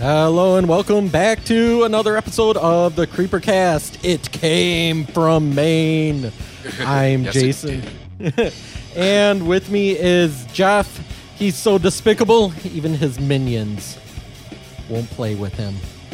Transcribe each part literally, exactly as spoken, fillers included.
Hello and welcome back to another episode of the Creeper Cast. It came from Maine. I'm Yes, Jason. And with me is Jeff. He's so despicable, even his minions won't play with him.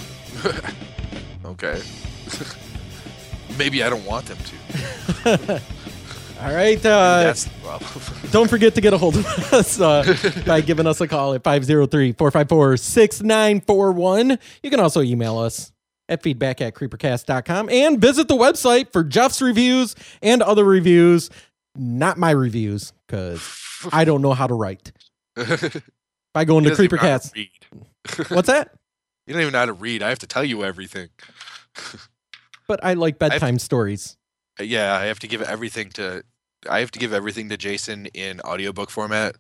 Okay. Maybe I don't want them to. All right. Uh, That's the problem. don't forget to get a hold of us uh, by giving us a call at five oh three, four five four, six nine four one. You can also email us at feedback at creepercast dot com and visit the website for Jeff's reviews and other reviews. Not my reviews, because I don't know how to write. By going He to doesn't even know how Creepercast. to read. What's that? You don't even know how to read. I have to tell you everything. But I like bedtime stories. Yeah, I have to give everything to. I have to give everything to Jason in audiobook format.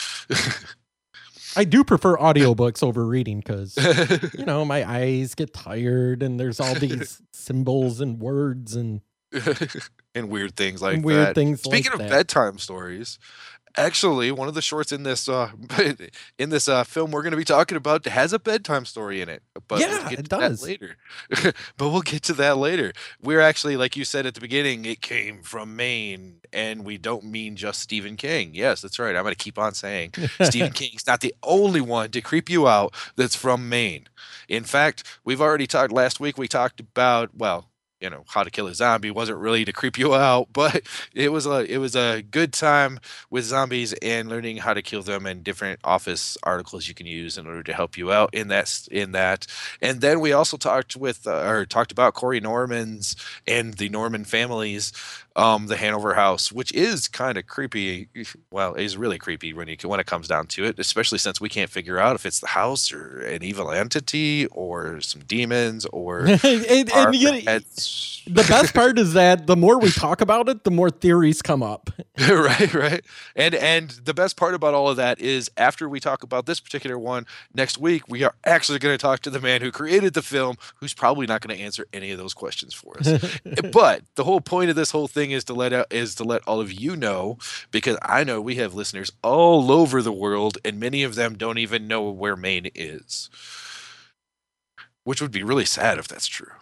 I do prefer audiobooks over reading because, you know, my eyes get tired and there's all these symbols and words and and weird things like and weird that. things Speaking like of that. bedtime stories, actually, one of the shorts in this uh, in this uh, film we're going to be talking about has a bedtime story in it. But Yeah, we'll get it to does. that later. But we'll get to that later. We're actually, like you said at the beginning, it came from Maine, and we don't mean just Stephen King. Yes, that's right. I'm going to keep on saying Stephen King's not the only one to creep you out that's from Maine. In fact, we've already talked last week. We talked about well. You know, How to Kill a Zombie wasn't really to creep you out, but it was a it was a good time with zombies and learning how to kill them and different office articles you can use in order to help you out in that s- in that. And then we also talked with uh, or talked about Corey Norman's and the Norman families, um, the Hanover house, which is kind of creepy. Well, it's really creepy when you when it comes down to it, especially since we can't figure out if it's the house or an evil entity or some demons or and, and our you- heads. the best part is that the more we talk about it, the more theories come up. right, right. And and the best part about all of that is after we talk about this particular one next week, we are actually going to talk to the man who created the film, who's probably not going to answer any of those questions for us. But the whole point of this whole thing is to let out is to let all of you know, because I know we have listeners all over the world, and many of them don't even know where Maine is. Which would be really sad if that's true.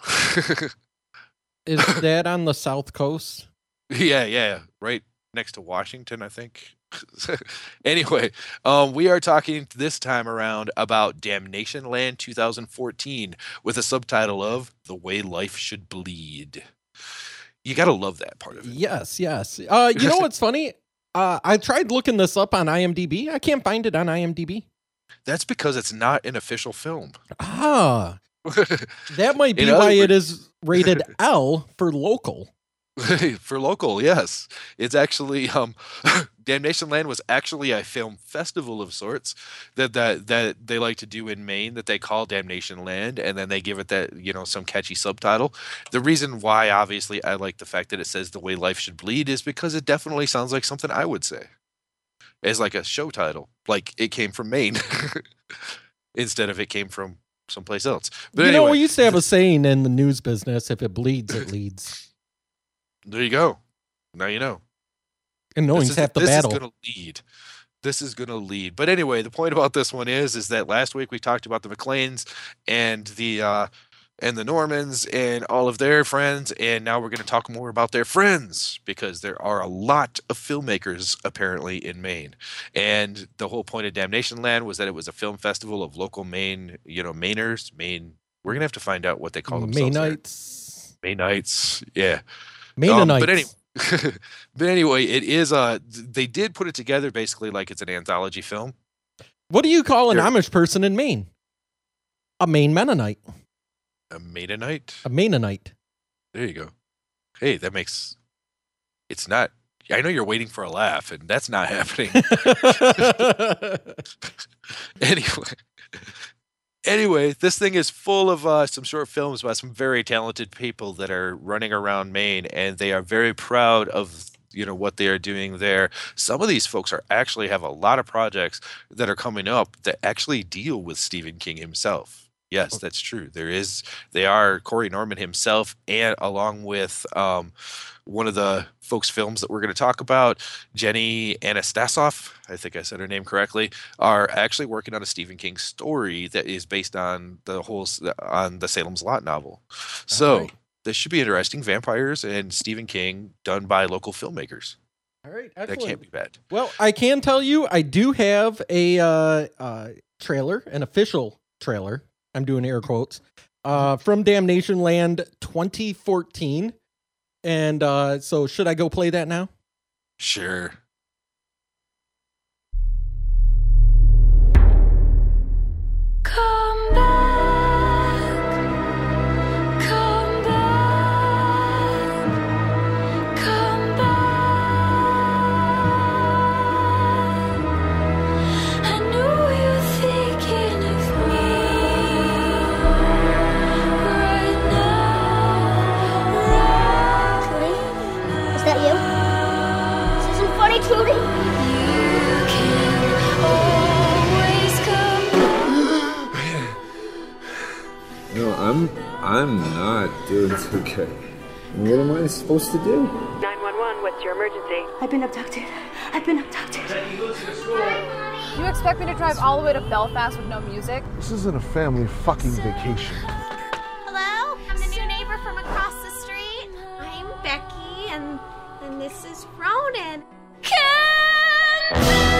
Is that on the South Coast? Yeah, yeah, right next to Washington, I think. Anyway, um, we are talking this time around about Damnation Land twenty fourteen with a subtitle of The Way Life Should Bleed. You got to love that part of it. Yes, yes. Uh, you know what's funny? Uh, I tried looking this up on IMDb. I can't find it on IMDb. That's because it's not an official film. Ah, that might be In other why it words- is rated L for local. For local, yes. It's actually um Damnation Land was actually a film festival of sorts that, that that they like to do in Maine that they call Damnation Land, and then they give it that, you know, some catchy subtitle. The reason why obviously I like the fact that it says The Way Life Should Bleed is because it definitely sounds like something I would say. As like a show title. Like it came from Maine. Instead of it came from someplace else. But you anyway, know, we used to have a saying in the news business: if it bleeds, it leads. there you go. Now you know. And knowing's This is- half the this battle. is going to lead. This is going to lead. But anyway, the point about this one is, is that last week we talked about the McLeans and the uh, and the Normans and all of their friends, and now we're going to talk more about their friends because there are a lot of filmmakers apparently in Maine. And the whole point of Damnation Land was that it was a film festival of local Maine, you know, Mainers. Maine. We're gonna have to find out what they call themselves. there. Mainites. Mainites. Yeah. Mainites. Um, but anyway, but anyway, it is. Uh, they did put it together basically like it's an anthology film. What do you call an Here. Amish person in Maine? A Maine Mennonite. A Mennonite. A Mennonite. There you go. Hey, that makes. It's not. I know you're waiting for a laugh, and that's not happening. Anyway. Anyway, this thing is full of uh, some short films by some very talented people that are running around Maine, and they are very proud of, you know, what they are doing there. Some of these folks are actually have a lot of projects that are coming up that actually deal with Stephen King himself. Yes, that's true. There is. They are Corey Norman himself, and along with um, one of the folks' films that we're going to talk about, Jenny Anastasoff, I think I said her name correctly, are actually working on a Stephen King story that is based on the whole on the Salem's Lot novel. So right. this should be interesting. Vampires and Stephen King done by local filmmakers. All right, That excellent. can't be bad. Well, I can tell you, I do have a uh, uh, trailer, an official trailer. I'm doing air quotes, uh, from Damnation Land twenty fourteen. And uh, so should I go play that now? Sure. Come back, come back, come back. I know you're thinking of me right now, right Is that you? This isn't funny, Trudy. You can always come back. No, I'm I'm not doing too good. What am I supposed to do? nine one one, what's your emergency? I've been abducted. I've been abducted. You expect me to drive all the way to Belfast with no music? This isn't a family fucking vacation. Hello? I'm the new neighbor from across the street. I'm Becky, and and this is Ronan. Come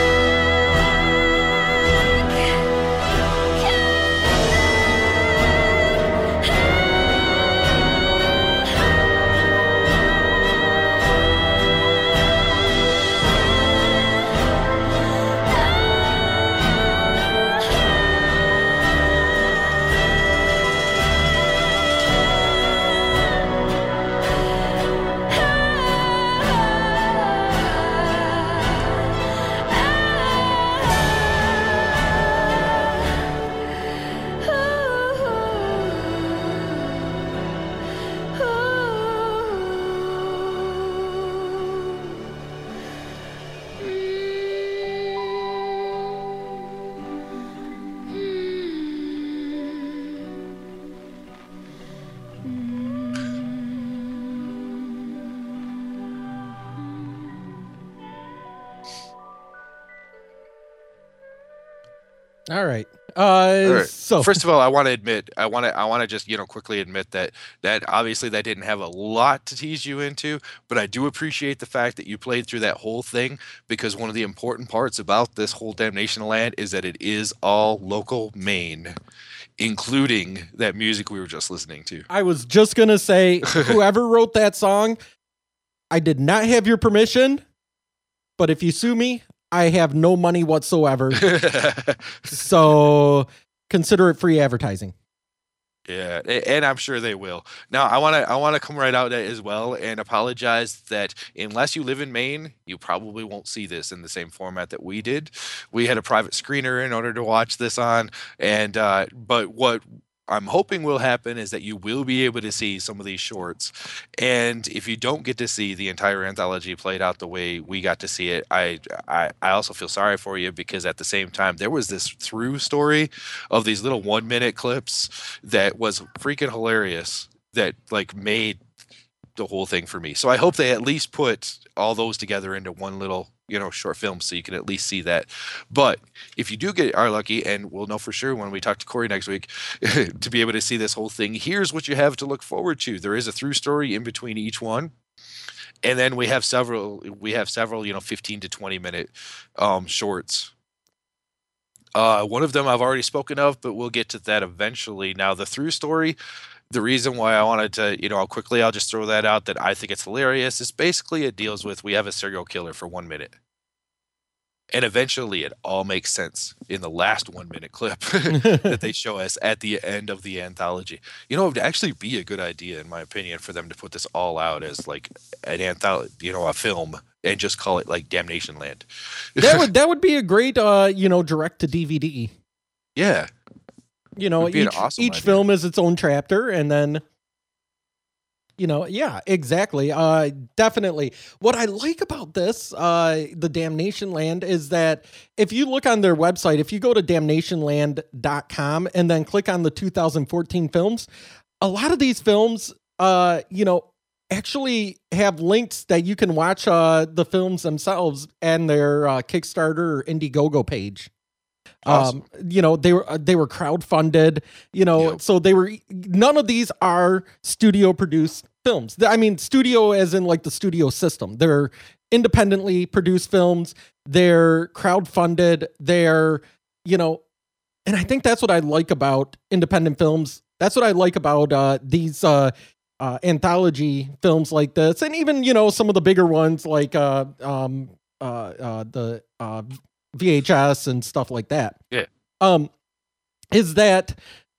All right. Uh, All right. So First of all, I want to admit, I want to, I want to just, you know, quickly admit that that obviously that didn't have a lot to tease you into, but I do appreciate the fact that you played through that whole thing, because one of the important parts about this whole Damnation Land is that it is all local Maine, including that music we were just listening to. I was just going to say, whoever wrote that song, I did not have your permission, but if you sue me, I have no money whatsoever. So consider it free advertising. Yeah, a- and I'm sure they will. Now, I want to I want to come right out as well and apologize that unless you live in Maine, you probably won't see this in the same format that we did. We had a private screener in order to watch this on, and uh, but what I'm hoping will happen is that you will be able to see some of these shorts. And if you don't get to see the entire anthology played out the way we got to see it, I, I, I also feel sorry for you, because at the same time, there was this through story of these little one minute clips that was freaking hilarious, that like made the whole thing for me. So I hope they at least put all those together into one little, you know, short film, so you can at least see that. But if you do get are lucky, and we'll know for sure when we talk to Corey next week, to be able to see this whole thing, here's what you have to look forward to. There is a through story in between each one. And then we have several, we have several, you know, fifteen to twenty minute um, shorts. Uh, one of them I've already spoken of, but we'll get to that eventually. Now, the through story, the reason why I wanted to, you know, I'll quickly, I'll just throw that out, that I think it's hilarious, is basically it deals with, we have a serial killer for one minute. And eventually it all makes sense in the last one minute clip that they show us at the end of the anthology. You know, it would actually be a good idea, in my opinion, for them to put this all out as like an anthology, you know, a film, and just call it like Damnation Land. That would that would be a great, uh, you know, direct to D V D. Yeah. You know, It'd be an each, awesome each idea. film is its own chapter, and then You know, yeah, exactly. Uh, definitely. What I like about this, uh, the Damnation Land, is that if you look on their website, if you go to damnation land dot com and then click on the two thousand fourteen films, a lot of these films, uh, you know, actually have links that you can watch uh, the films themselves and their uh, Kickstarter or Indiegogo page. Awesome. Um, you know, they were they were crowdfunded, you know, Yep. so they were none of these are studio produced films. I mean, studio as in like the studio system. They're independently produced films. They're crowdfunded. They're, you know, and I think that's what I like about independent films. That's what I like about uh, these uh, uh, anthology films like this, and even, you know, some of the bigger ones like uh, um, uh, uh, the uh, V H S and stuff like that. Yeah. Um, is that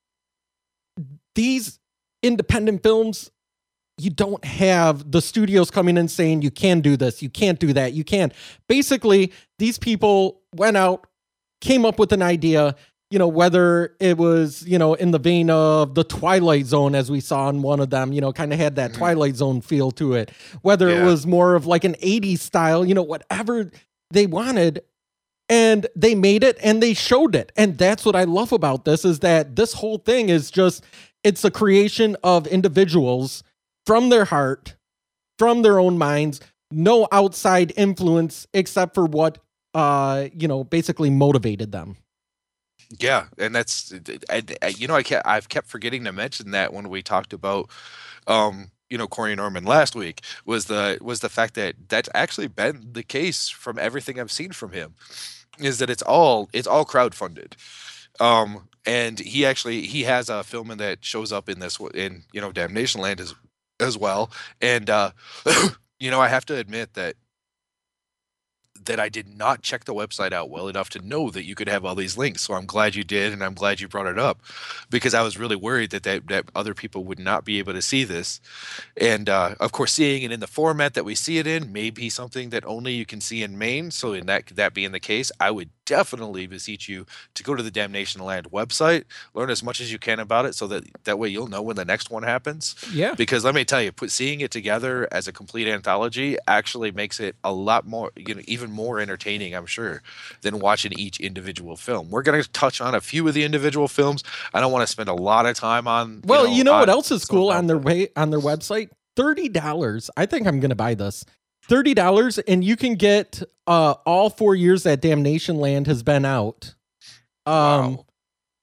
these independent films, you don't have the studios coming in saying you can do this, you can't do that, you can't. Basically, these people went out, came up with an idea, you know, whether it was, you know, in the vein of the Twilight Zone, as we saw in one of them, you know, kind of had that Mhm. Twilight Zone feel to it, whether it Yeah. was more of like an eighties style, you know, whatever they wanted. And they made it and they showed it. And that's what I love about this, is that this whole thing is just, it's a creation of individuals from their heart, from their own minds, no outside influence except for what, uh, you know, basically motivated them. Yeah, and that's I, I, you know I kept, I've kept forgetting to mention that when we talked about um you know Corey Norman last week was the was the fact that that's actually been the case from everything I've seen from him, is that it's all it's all crowdfunded. Um and he actually he has a film in that shows up in this in you know Damnation Land as as well. And uh you know I have to admit that that I did not check the website out well enough to know that you could have all these links. So I'm glad you did, and I'm glad you brought it up, because I was really worried that that, that other people would not be able to see this. And uh, of course, seeing it in the format that we see it in may be something that only you can see in Maine. So in that that being the case, I would definitely beseech you to go to the Damnation Land website, learn as much as you can about it, so that that way you'll know when the next one happens. Yeah. Because let me tell you, put seeing it together as a complete anthology actually makes it a lot more, you know, even more entertaining, I'm sure, than watching each individual film. We're going to touch on a few of the individual films. I don't want to spend a lot of time on. Well, you know, you know what on else is some cool of on them. their way on their website? thirty dollars. I think I'm going to buy this. thirty dollars, and you can get uh, all four years that Damnation Land has been out. Um, Wow.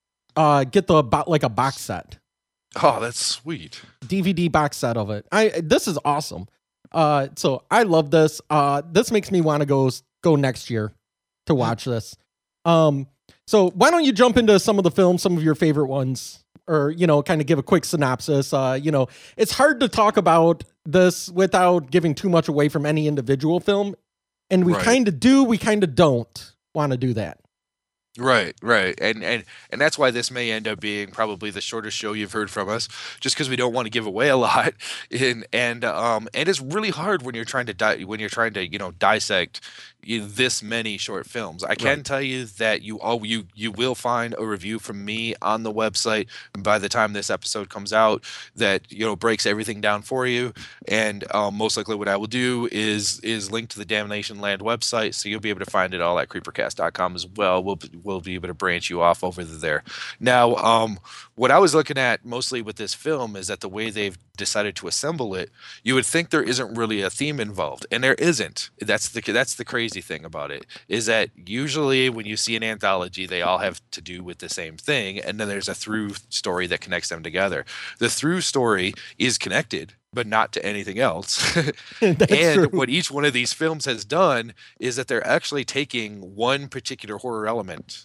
uh, get the bo- like a box set, Oh, that's sweet. D V D box set of it. I this is awesome. Uh, so I love this. Uh, this makes me want to go go next year to watch this. Um, so why don't you jump into some of the films, some of your favorite ones, or, you know, kind of give a quick synopsis. Uh, you know, it's hard to talk about this without giving too much away from any individual film. And we Right. kind of do, we kind of don't want to do that. Right, right, and and and that's why this may end up being probably the shortest show you've heard from us, just because we don't want to give away a lot, and and um and it's really hard when you're trying to di- when you're trying to you know dissect you, this many short films. I can Right. tell you that you all you you will find a review from me on the website by the time this episode comes out that you know breaks everything down for you, and um, most likely what I will do is is link to the Damnation Land website, so you'll be able to find it all at creepercast dot com as well. We'll we'll be able to branch you off over there. Now, um, what I was looking at mostly with this film is that the way they've decided to assemble it, you would think there isn't really a theme involved, and there isn't. That's the that's the crazy thing about it, is that usually when you see an anthology, they all have to do with the same thing, and then there's a through story that connects them together. The through story is connected, but not to anything else. That's And true. what each one of these films has done is that they're actually taking one particular horror element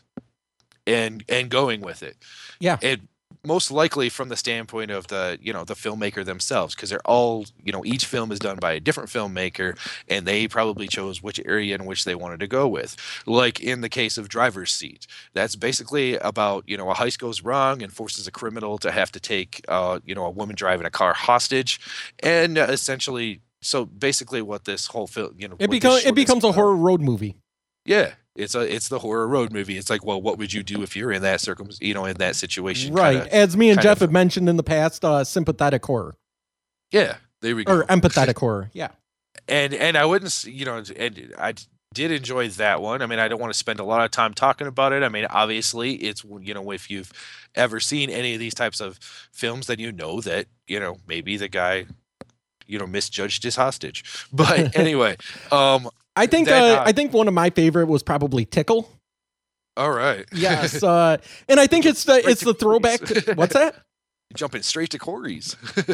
and and going with it. Yeah. And most likely from the standpoint of the you know the filmmaker themselves, because they're all you know each film is done by a different filmmaker, and they probably chose which area in which they wanted to go with. Like in the case of Driver's Seat, that's basically about you know a heist goes wrong and forces a criminal to have to take uh, you know a woman driving a car hostage, and uh, essentially. So basically, what this whole film, you know, It what this becomes short it becomes a is about- horror road movie. Yeah, it's a it's the horror road movie. It's like, well, what would you do if you're in that circum, you know, in that situation? Right. Kinda- As me and kind Jeff of- have mentioned in the past, uh, sympathetic horror. Yeah, there we go. Or empathetic horror. Yeah. and and I wouldn't, s- you know, and I d- did enjoy that one. I mean, I don't want to spend a lot of time talking about it. I mean, obviously, it's you know, if you've ever seen any of these types of films, then you know that you know maybe the guy, you know, misjudged his hostage. But anyway, um, I think That, uh, uh, I think one of my favorite was probably Tickle. all right, Yes, uh, and I think it's the Straight it's to the throwback. Corey's. To, what's that? Jumping straight to Corey's.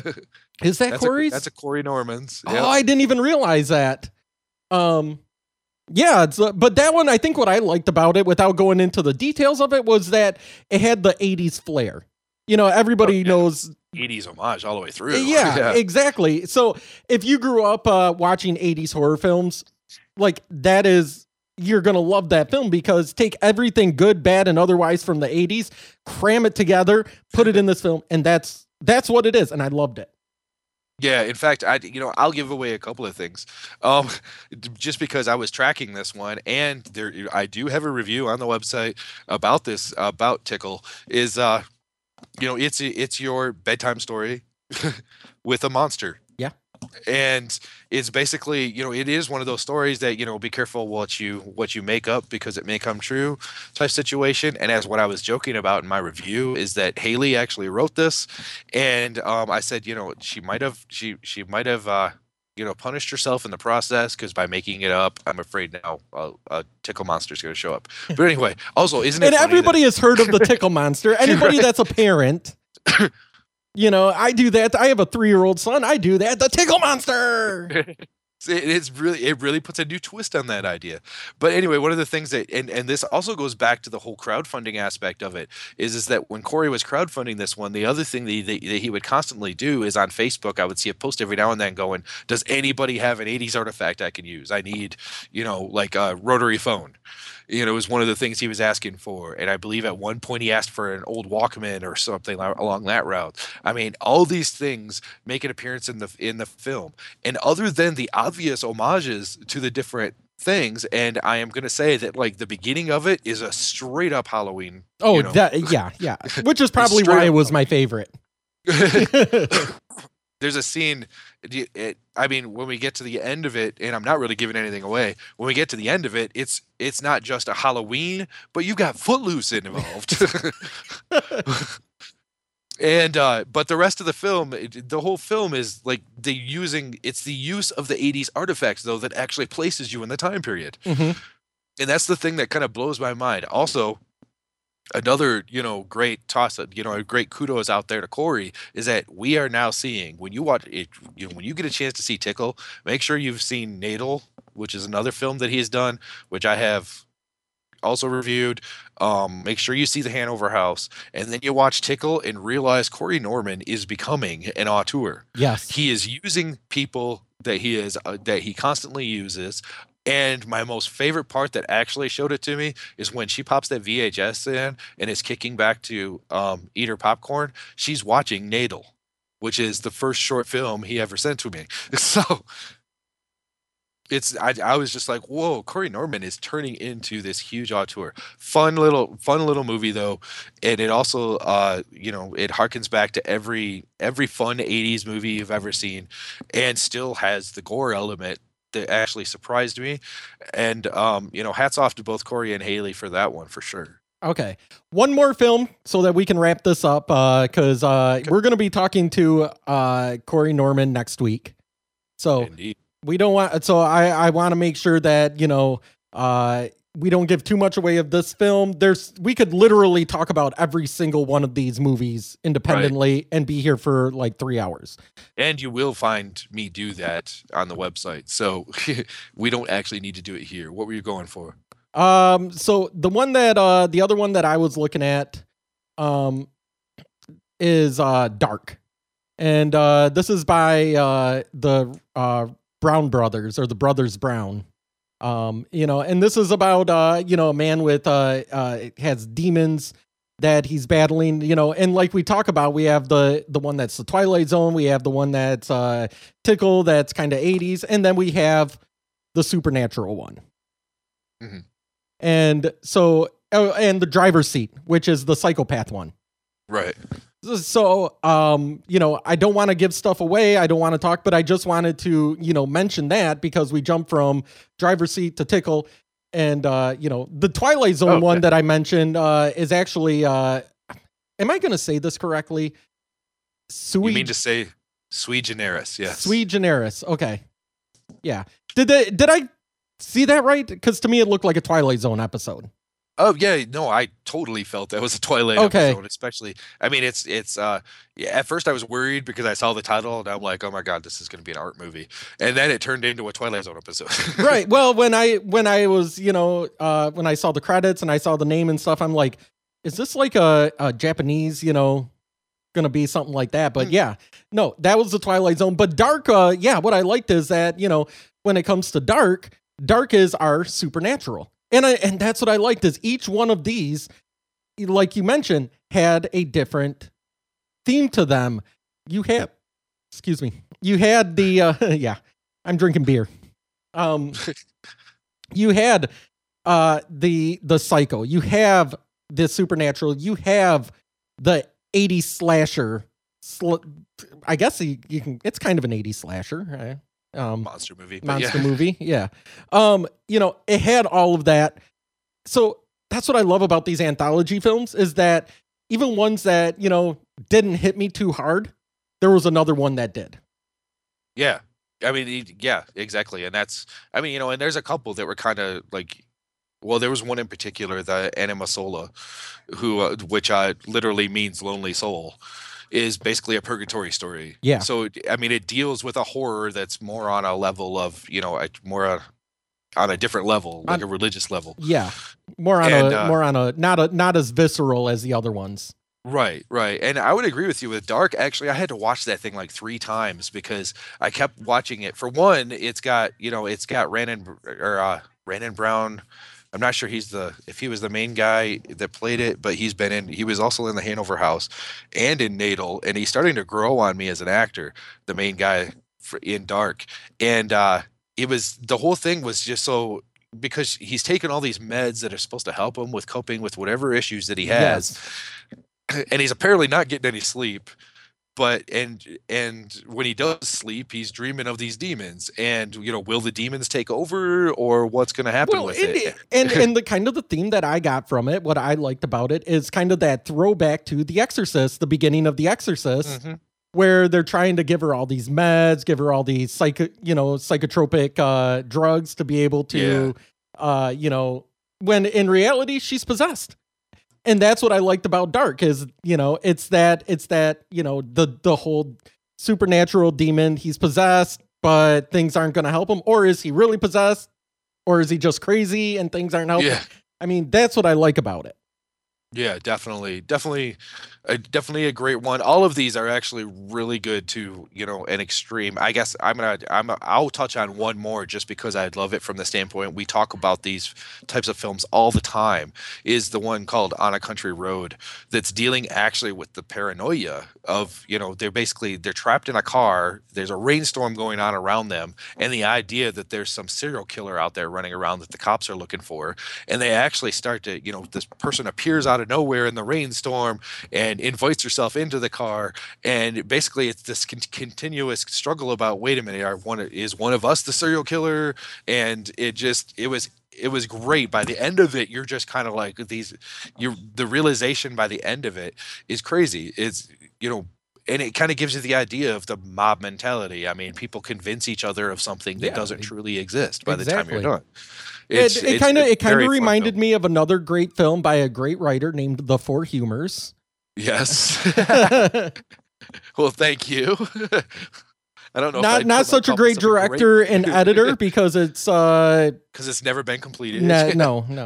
Is that that's Corey's? A, that's a Corey Norman's. Oh, Yep. I didn't even realize that. Um, yeah, it's, uh, but that one, I think what I liked about it, without going into the details of it, was that it had the eighties flair. You know, everybody Oh, yeah. knows. eighties homage all the way through. Yeah, exactly. So if you grew up uh, watching eighties horror films, like that is, you're going to love that film because take everything good, bad, and otherwise from the eighties, cram it together, put it in this film, and that's that's what it is. And I loved it. Yeah, in fact, I you know I'll give away a couple of things, um, d- just because I was tracking this one, and there I do have a review on the website about this about Tickle. Is uh, you know it's it's your bedtime story with a monster. Yeah. And it's basically, you know, it is one of those stories that, you know, be careful what you what you make up because it may come true type situation. And as what I was joking about in my review is that Haley actually wrote this, and um, I said, you know, she might have she she might have uh, you know punished herself in the process because by making it up, I'm afraid now a, a tickle monster is going to show up. But anyway, also isn't it And funny everybody that- has heard of the Tickle Monster. Anybody that's a parent. You know, I do that. I have a three-year-old son. I do that. The Tickle Monster. it- it's really it really puts a new twist on that idea. But anyway, one of the things that and, and this also goes back to the whole crowdfunding aspect of it is is that when Corey was crowdfunding this one, the other thing that he, that he would constantly do is on Facebook, I would see a post every now and then going, does anybody have an eighties artifact I can use? I need, you know, like a rotary phone. You know, it was one of the things he was asking for. And I believe at one point he asked for an old Walkman or something li- along that route. I mean, all these things make an appearance in the in the film. And other than the obvious homages to the different things, and I am going to say that like the beginning of it is a straight up Halloween. Oh, you know, that, yeah, yeah. Which is probably straight why it up was my favorite. there's a scene it, it, I mean when we get to the end of it, and I'm not really giving anything away, when we get to the end of it, it's it's not just a Halloween, but you got Footloose involved. And uh but the rest of the film, it, the whole film is like the using it's the use of the eighties artifacts though that actually places you in the time period. Mhm. And that's the thing that kind of blows my mind. Also, another, you know, great toss, you know, a great kudos out there to Corey is that we are now seeing when you watch it, you know, when you get a chance to see Tickle, make sure you've seen Nadel, which is another film that he's done, which I have also reviewed. Um, make sure you see The Hanover House, and then you watch Tickle and realize Corey Norman is becoming an auteur. Yes. He is using people that he is uh, that he constantly uses. And my most favorite part that actually showed it to me is when she pops that V H S in and is kicking back to um, eat her popcorn. She's watching Nadel, which is the first short film he ever sent to me. So it's I, I was just like, whoa, Corey Norman is turning into this huge auteur. Fun little fun little movie though, and it also uh you know it harkens back to every every fun eighties movie you've ever seen, and still has the gore element that actually surprised me. And um you know hats off to both Corey and Haley for that one for sure. Okay. One more film so that we can wrap this up because uh, uh, we're going to be talking to uh, Corey Norman next week. So Indeed. we don't want, so I, I want to make sure that, you know, uh, we don't give too much away of this film. There's, we could literally talk about every single one of these movies independently and be here for like three hours. And you will find me do that on the website. So we don't actually need to do it here. What were you going for? Um, so the one that, uh, the other one that I was looking at, um, is, uh, Dark. And, uh, this is by, uh, the, uh, Brown brothers or the brothers Brown. Um, you know, and this is about, uh, you know, a man with, uh, uh, has demons that he's battling, you know, and like we talk about, we have the, the one that's the Twilight Zone. We have the one that's, uh, Tickle, that's kind of eighties. And then we have the supernatural one. Mm-hmm. And so, oh, and the driver's seat, which is the psychopath one. Right. So, um, you know, I don't want to give stuff away. I don't want to talk, but I just wanted to, you know, mention that because we jumped from driver's seat to tickle. And, uh, you know, the Twilight Zone Oh, one okay. that I mentioned uh, is actually, uh, am I going to say this correctly? Sui, You mean to say sui generis? Yes. sui generis. Okay. Yeah. Did they, did I see that right? Because to me, it looked like a Twilight Zone episode. Oh yeah, no, I totally felt that was a Twilight Okay. episode, especially. I mean, it's it's. uh yeah, at first I was worried because I saw the title and I'm like, oh my god, this is going to be an art movie, and then it turned into a Twilight Zone episode. Right. Well, when I when I was, you know, uh, when I saw the credits and I saw the name and stuff, I'm like, is this like a, a Japanese, you know, gonna be something like that? But Mm. yeah, no, that was the Twilight Zone. But Dark, uh, yeah, what I liked is that, you know, when it comes to Dark, Dark is our supernatural. And I, and that's what I liked is each one of these, like you mentioned, had a different theme to them. You had, excuse me, you had the, uh, yeah, I'm drinking beer. Um, you had uh, the the Psycho. You have the supernatural. You have the eighties slasher. Sl- I guess you, you can. It's kind of an eighties slasher. Right? Um, Monster movie. but monster yeah. movie. Yeah. Um, you know, it had all of that. So that's what I love about these anthology films is that even ones that, you know, didn't hit me too hard, there was another one that did. Yeah. I mean, e- yeah, exactly. And that's, I mean, you know, and there's a couple that were kind of like, well, there was one in particular, the Anima Sola, who, uh, which uh, literally means lonely soul, is basically a purgatory story. Yeah. So, I mean, it deals with a horror that's more on a level of, you know, a, more uh, on a different level, like On- a religious level. Yeah. More on And, a uh, more on a not a not as visceral as the other ones. Right, right. And I would agree with you with Dark. Actually, I had to watch that thing like three times because I kept watching it. For one, it's got, you know, it's got Rannon or uh Rannon Brown. I'm not sure he's the if he was the main guy that played it, but he's been in he was also in the Hanover House and in Natal, and he's starting to grow on me as an actor, the main guy for, in Dark. And uh it was the whole thing was just so because he's taken all these meds that are supposed to help him with coping with whatever issues that he has. And he's apparently not getting any sleep, but and and when he does sleep, he's dreaming of these demons. And you know, will the demons take over, or what's going to happen Well, with and, it? and and the kind of the theme that I got from it, what I liked about it is kind of that throwback to The Exorcist, the beginning of The Exorcist, Mhm. where they're trying to give her all these meds, give her all these psycho, you know, psychotropic uh, drugs to be able to, uh, you know, when in reality she's possessed. And that's what I liked about Dark is, you know, it's that it's that, you know, the the whole supernatural demon, he's possessed, but things aren't going to help him. Or is he really possessed? Or is he just crazy and things aren't helping? Yeah. I mean, that's what I like about it. Yeah, definitely, definitely, uh, definitely a great one. All of these are actually really good to, you know, an extreme. I guess I'm gonna, I'm, I'll touch on one more just because I love it from the standpoint we talk about these types of films all the time. Is the one called On a Country Road that's dealing actually with the paranoia of, you know, they're basically they're trapped in a car. There's a rainstorm going on around them, and the idea that there's some serial killer out there running around that the cops are looking for, and they actually start to, you know, this person appears out of nowhere in the rainstorm and invites herself into the car, and basically it's this con- continuous struggle about, wait a minute, are one is one of us the serial killer? And it just it was it was great. By the end of it, you're just kind of like these you the realization by the end of it is crazy. It's, you know, and it kind of gives you the idea of the mob mentality. I mean, people convince each other of something that Yeah, doesn't e- truly exist by the time exactly. you're done. It it kind of it kind very of fun reminded film. me of another great film by a great writer named The Four Humors. Yes. Well, thank you. I don't know. Not not such a great director and editor because it's uh because it's never been completed. no no no.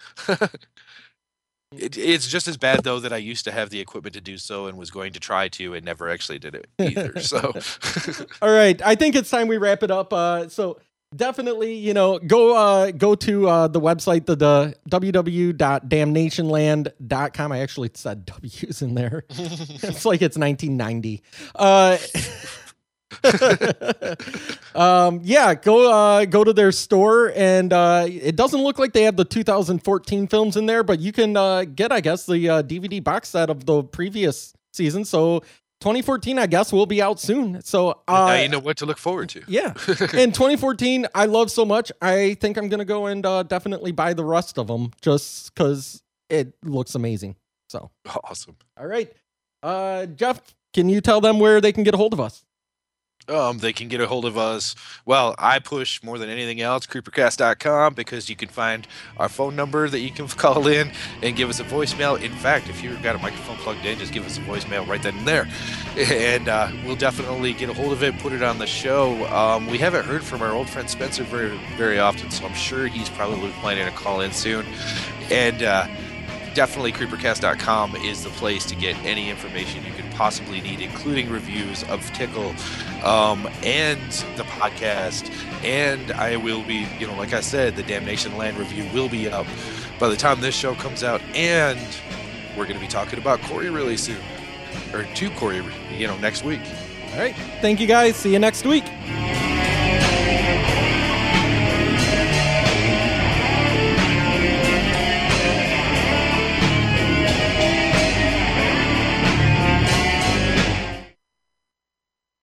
It, it's just as bad though that I used to have the equipment to do so and was going to try to and never actually did it either. So All right, I think it's time we wrap it up. Uh, so definitely, you know, go uh, go to uh, the website, the, the w w w dot damnationland dot com. I actually said W's in there. It's like it's nineteen ninety. Uh, um, yeah, go uh, go to their store, and uh, it doesn't look like they have the two thousand fourteen films in there, but you can uh, get, I guess, the uh, D V D box set of the previous season. So twenty fourteen, I guess, will be out soon. So uh, now you know what to look forward to. Yeah. And twenty fourteen, I love so much. I think I'm going to go and uh, definitely buy the rest of them just because it looks amazing. So Awesome. all right. Uh, Jeff, can you tell them where they can get a hold of us? Um, they can get a hold of us. Well, I push more than anything else, creepercast dot com, because you can find our phone number that you can call in and give us a voicemail. In fact, if you've got a microphone plugged in, just give us a voicemail right then and there. And uh, we'll definitely get a hold of it, put it on the show. Um, we haven't heard from our old friend Spencer very, very often, so I'm sure he's probably planning to call in soon. And uh, definitely creepercast dot com is the place to get any information you could possibly need, including reviews of Tickle um, and the podcast. And I will be, you know, like I said, the Damnation Land review will be up by the time this show comes out. And we're going to be talking about Corey really soon, or to Corey, you know, next week. All right. Thank you, guys. See you next week.